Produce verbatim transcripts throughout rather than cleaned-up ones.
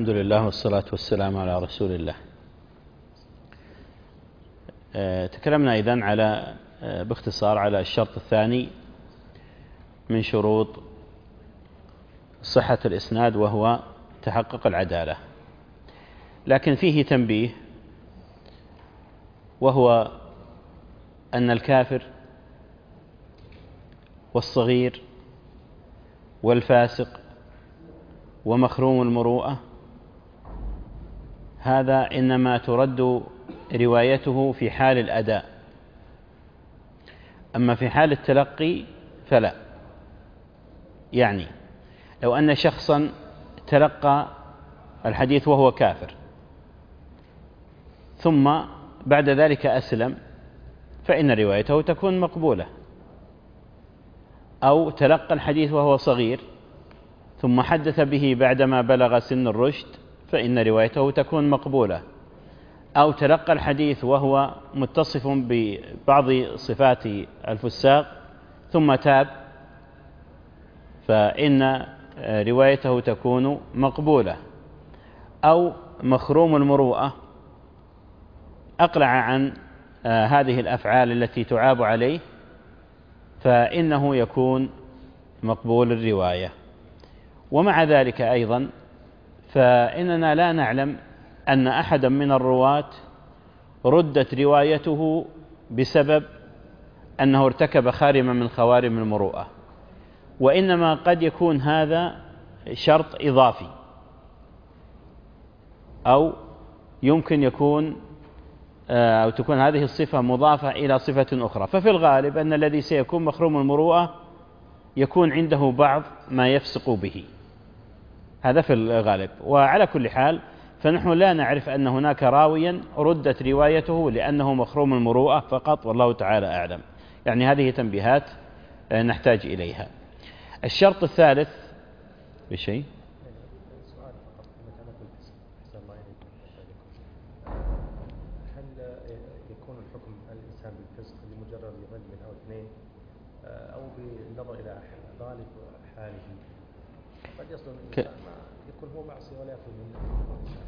الحمد لله والصلاة والسلام على رسول الله. تكلمنا إذن على باختصار على الشرط الثاني من شروط صحة الإسناد، وهو تحقق العدالة، لكن فيه تنبيه، وهو أن الكافر والصغير والفاسق ومخروم المروءة هذا إنما ترد روايته في حال الأداء، أما في حال التلقي فلا. يعني لو أن شخصا تلقى الحديث وهو كافر ثم بعد ذلك أسلم فإن روايته تكون مقبولة، أو تلقى الحديث وهو صغير ثم حدث به بعدما بلغ سن الرشد فإن روايته تكون مقبولة، أو تلقى الحديث وهو متصف ببعض صفات الفساق ثم تاب فإن روايته تكون مقبولة، أو مخروم المروءة أقلع عن هذه الأفعال التي تعاب عليه فإنه يكون مقبول الرواية. ومع ذلك أيضا فإننا لا نعلم أن أحدا من الرواة ردت روايته بسبب أنه ارتكب خارمة من خوارم المروءة، وإنما قد يكون هذا شرط إضافي، أو يمكن يكون أو تكون هذه الصفة مضافة إلى صفة أخرى. ففي الغالب أن الذي سيكون مخروم المروءة يكون عنده بعض ما يفسق به، هذا في الغالب. وعلى كل حال فنحن لا نعرف أن هناك راويا ردت روايته لأنه مخروم المروءة فقط، والله تعالى أعلم. يعني هذه تنبيهات نحتاج إليها. الشرط الثالث بشيء هل يكون الحكم الإنسان بالفسق لمجرد رجل أو اثنين، أو بالنظر إلى غالب حاله؟ قد يصل الإنسان يكون هو معصي ولا يأخذ منه.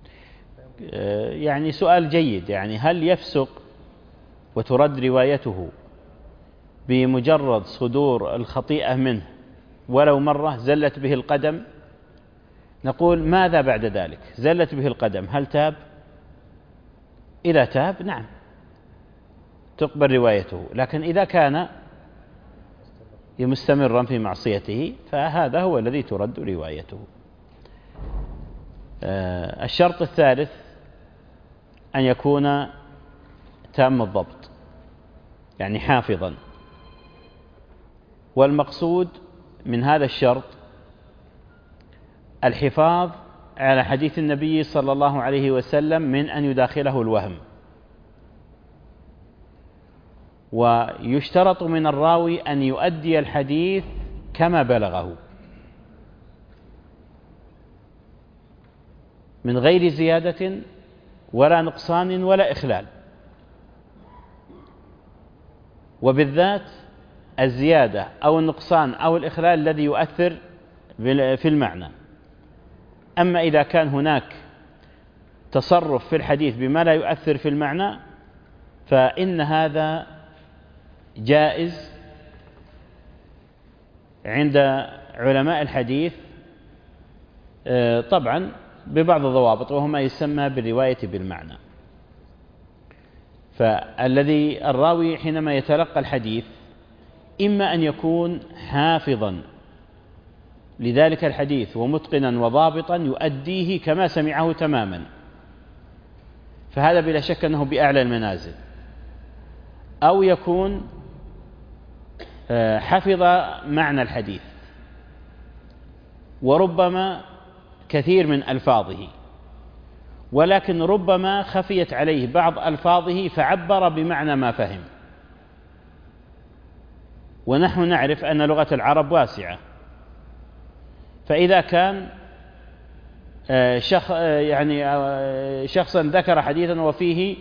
يعني سؤال جيد. يعني هل يفسق وترد روايته بمجرد صدور الخطيئة منه ولو مرة زلت به القدم؟ نقول ماذا بعد ذلك؟ زلت به القدم، هل تاب؟ إذا تاب نعم تقبل روايته، لكن إذا كان مستمرا في معصيته فهذا هو الذي ترد روايته. الشرط الثالث أن يكون تام الضبط، يعني حافظا. والمقصود من هذا الشرط الحفاظ على حديث النبي صلى الله عليه وسلم من أن يداخله الوهم. ويشترط من الراوي أن يؤدي الحديث كما بلغه من غير زيادة ولا نقصان ولا إخلال، وبالذات الزيادة أو النقصان أو الإخلال الذي يؤثر في المعنى. أما إذا كان هناك تصرف في الحديث بما لا يؤثر في المعنى فإن هذا جائز عند علماء الحديث طبعا ببعض الضوابط، وهو ما يسمى بالرواية بالمعنى. فالذي الراوي حينما يتلقى الحديث إما أن يكون حافظا لذلك الحديث ومتقنا وضابطا يؤديه كما سمعه تماما، فهذا بلا شك أنه بأعلى المنازل، أو يكون حفظ معنى الحديث وربما كثير من ألفاظه، ولكن ربما خفيت عليه بعض ألفاظه فعبر بمعنى ما فهم. ونحن نعرف أن لغة العرب واسعة، فإذا كان شخص يعني شخصا ذكر حديثا وفيه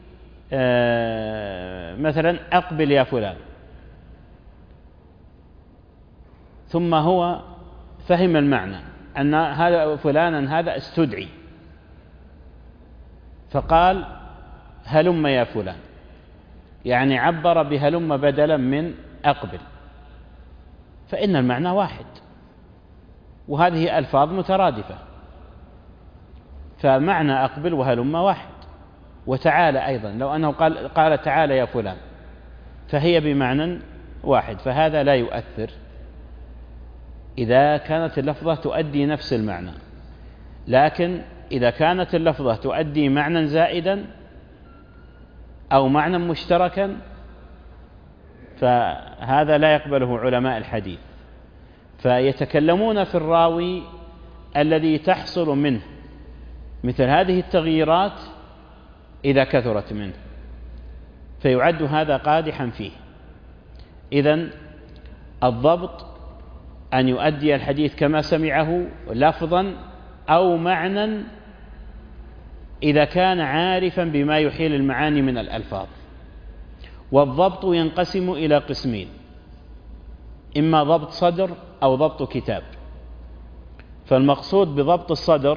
مثلا أقبل يا فلان، ثم هو فهم المعنى أن هذا فلانا هذا استدعي فقال هلم يا فلان، يعني عبر بهلم بدلا من أقبل، فإن المعنى واحد، وهذه ألفاظ مترادفة، فمعنى أقبل وهلم واحد. وتعالى أيضا لو أنه قال, قال تعالى يا فلان فهي بمعنى واحد، فهذا لا يؤثر إذا كانت اللفظة تؤدي نفس المعنى. لكن إذا كانت اللفظة تؤدي معنى زائدا أو معنى مشتركا فهذا لا يقبله علماء الحديث، فيتكلمون في الراوي الذي تحصل منه مثل هذه التغييرات إذا كثرت منه، فيعد هذا قادحا فيه. إذن الضبط أن يؤدي الحديث كما سمعه لفظا أو معنى إذا كان عارفا بما يحيل المعاني من الألفاظ. والضبط ينقسم إلى قسمين: إما ضبط صدر أو ضبط كتاب. فالمقصود بضبط الصدر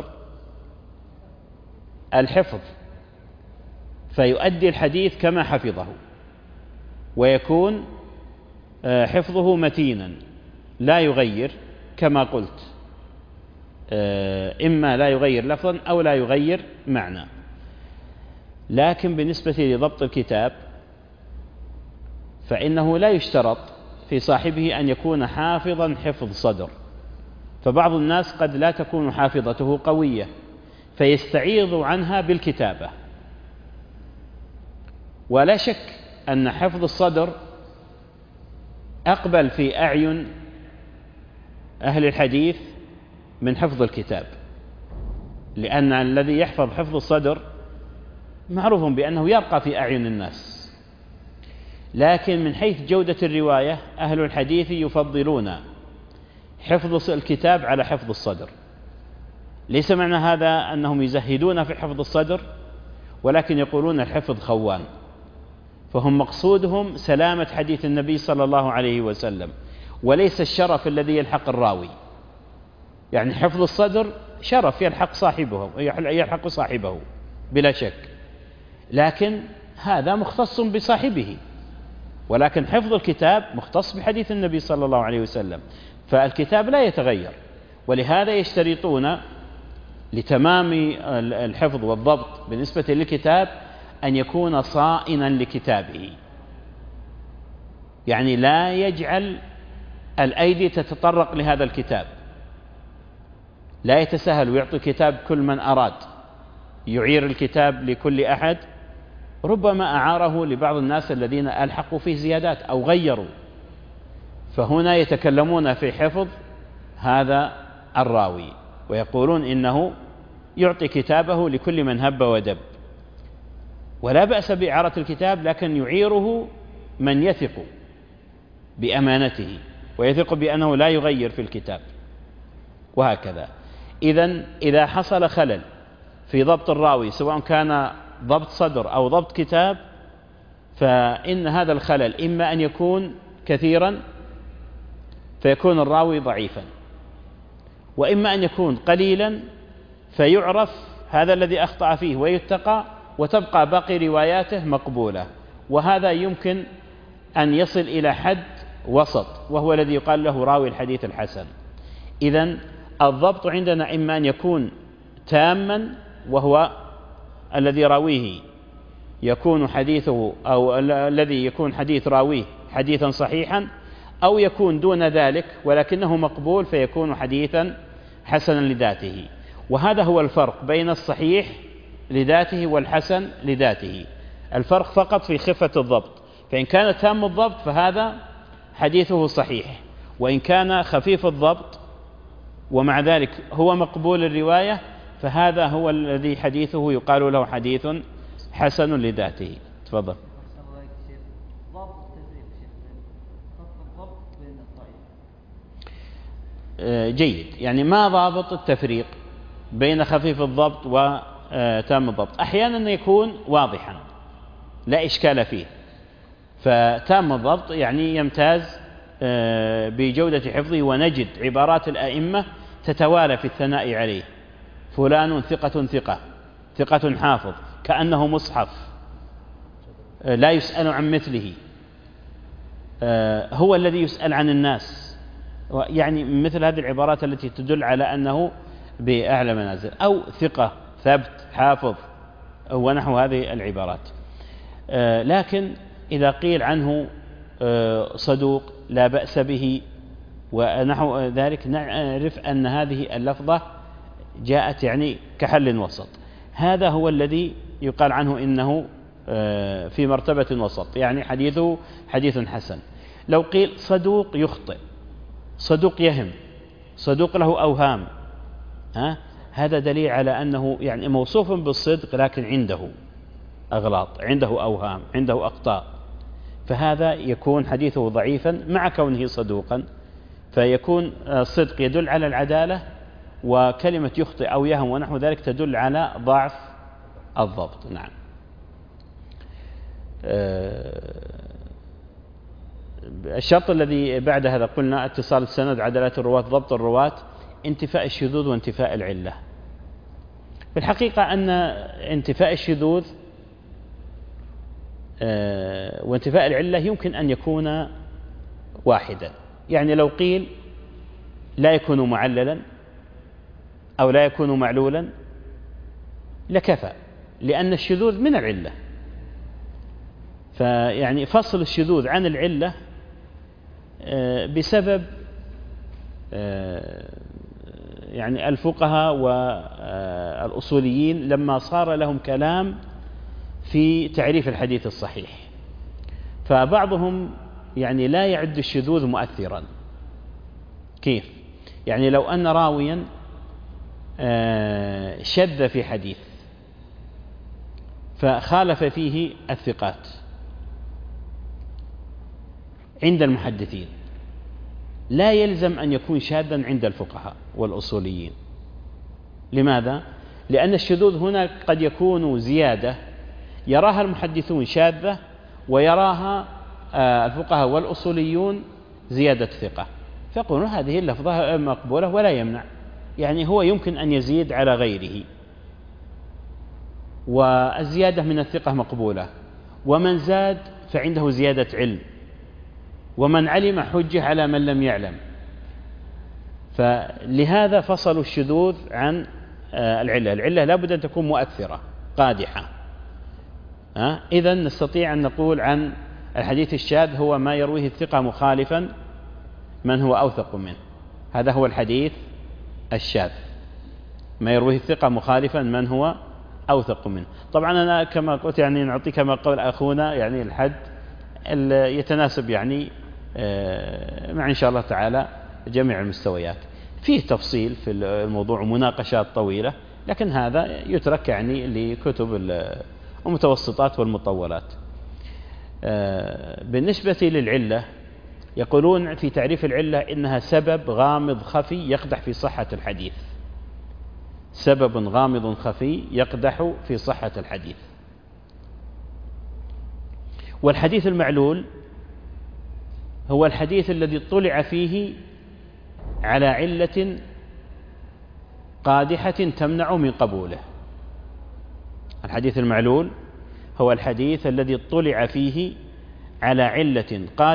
الحفظ، فيؤدي الحديث كما حفظه، ويكون حفظه متينا لا يغير كما قلت، إما لا يغير لفظا أو لا يغير معنى. لكن بالنسبة لضبط الكتاب فإنه لا يشترط في صاحبه أن يكون حافظا حفظ صدر، فبعض الناس قد لا تكون حافظته قوية فيستعيض عنها بالكتابة. ولا شك أن حفظ الصدر أقبل في أعين أهل الحديث من حفظ الكتاب، لأن الذي يحفظ حفظ الصدر معروف بأنه يرقى في أعين الناس. لكن من حيث جودة الرواية أهل الحديث يفضلون حفظ الكتاب على حفظ الصدر. ليس معنى هذا أنهم يزهدون في حفظ الصدر، ولكن يقولون الحفظ خوان، فهم مقصودهم سلامة حديث النبي صلى الله عليه وسلم، وليس الشرف الذي يلحق الراوي. يعني حفظ الصدر شرف يلحق صاحبه يلحق صاحبه بلا شك، لكن هذا مختص بصاحبه. ولكن حفظ الكتاب مختص بحديث النبي صلى الله عليه وسلم، فالكتاب لا يتغير. ولهذا يشترطون لتمام الحفظ والضبط بالنسبة للكتاب أن يكون صائنا لكتابه، يعني لا يجعل الأيدي تتطرق لهذا الكتاب، لا يتساهل ويعطي كتاب كل من أراد، يعير الكتاب لكل أحد، ربما أعاره لبعض الناس الذين ألحقوا فيه زيادات أو غيروا. فهنا يتكلمون في حفظ هذا الراوي ويقولون إنه يعطي كتابه لكل من هب ودب، ولا بأس بإعارة الكتاب، لكن يعيره من يثق بأمانته ويثق بأنه لا يغير في الكتاب، وهكذا. إذن إذا حصل خلل في ضبط الراوي سواء كان ضبط صدر أو ضبط كتاب، فإن هذا الخلل إما أن يكون كثيرا فيكون الراوي ضعيفا، وإما أن يكون قليلا فيعرف هذا الذي أخطأ فيه ويتقى، وتبقى باقي رواياته مقبولة. وهذا يمكن أن يصل إلى حد وسط، وهو الذي يقال له راوي الحديث الحسن. إذن الضبط عندنا إما أن يكون تاما، وهو الذي راويه يكون حديثه أو الذي يكون حديث راويه حديثا صحيحا، أو يكون دون ذلك ولكنه مقبول فيكون حديثا حسنا لذاته. وهذا هو الفرق بين الصحيح لذاته والحسن لذاته، الفرق فقط في خفة الضبط. فإن كان تام الضبط فهذا حديثه صحيح، وإن كان خفيف الضبط ومع ذلك هو مقبول الرواية فهذا هو الذي حديثه يقال له حديث حسن لذاته. تفضل. جيد، يعني ما ضابط التفريق بين خفيف الضبط وتام الضبط؟ أحيانا يكون واضحا لا إشكال فيه، فتام الضبط يعني يمتاز بجودة حفظه، ونجد عبارات الأئمة تتوالى في الثناء عليه، فلان ثقة ثقة ثقة حافظ، كأنه مصحف لا يسأل عن مثله، هو الذي يسأل عن الناس، يعني مثل هذه العبارات التي تدل على أنه بأعلى منازل، أو ثقة ثبت حافظ ونحو هذه العبارات. لكن إذا قيل عنه صدوق لا بأس به ونحو ذلك، نعرف أن هذه اللفظة جاءت يعني كحل وسط. هذا هو الذي يقال عنه إنه في مرتبة وسط، يعني حديثه حديث حسن. لو قيل صدوق يخطئ، صدوق يهم، صدوق له أوهام، ها هذا دليل على أنه يعني موصوف بالصدق لكن عنده أغلاط، عنده أوهام، عنده أخطاء، فهذا يكون حديثه ضعيفا مع كونه صدوقا. فيكون الصدق يدل على العدالة، وكلمة يخطئ أو يهم ونحو ذلك تدل على ضعف الضبط. نعم. الشرط الذي بعد هذا قلنا اتصال السند، عدالة الرواة، ضبط الرواة، انتفاء الشذوذ وانتفاء العلة. في الحقيقة أن انتفاء الشذوذ وانتفاء العلة يمكن أن يكون واحدا، يعني لو قيل لا يكون معللا أو لا يكون معلولا لكفى، لأن الشذوذ من العلة. فيعني فصل الشذوذ عن العلة بسبب يعني الفقهاء والأصوليين لما صار لهم كلام في تعريف الحديث الصحيح، فبعضهم يعني لا يعد الشذوذ مؤثرا. كيف؟ يعني لو أن راويا شذ في حديث فخالف فيه الثقات عند المحدثين، لا يلزم أن يكون شاذا عند الفقهاء والأصوليين. لماذا؟ لأن الشذوذ هنا قد يكون زيادة يراها المحدثون شاذة، ويراها الفقهاء والأصوليون زيادة ثقة، فيقولون هذه اللفظة مقبولة ولا يمنع، يعني هو يمكن أن يزيد على غيره، والزيادة من الثقة مقبولة، ومن زاد فعنده زيادة علم، ومن علم حجة على من لم يعلم. فلهذا فصلوا الشذوذ عن العلة. العلة لا بد أن تكون مؤثرة قادحة. إذن نستطيع أن نقول عن الحديث الشاذ هو ما يرويه الثقة مخالفا من هو أوثق منه، هذا هو الحديث الشاذ، ما يرويه الثقة مخالفا من هو أوثق منه. طبعا أنا كما قلت يعني نعطي كما قول أخونا يعني الحد يتناسب يعني مع إن شاء الله تعالى جميع المستويات. فيه تفصيل في الموضوع ومناقشات طويلة، لكن هذا يترك يعني لكتب المتوسطات والمطولات. بالنسبة للعلة يقولون في تعريف العلة إنها سبب غامض خفي يقدح في صحة الحديث، سبب غامض خفي يقدح في صحة الحديث. والحديث المعلول هو الحديث الذي اطلع فيه على علة قادحة تمنع من قبوله. الحديث المعلول هو الحديث الذي اطلع فيه على علة قادحة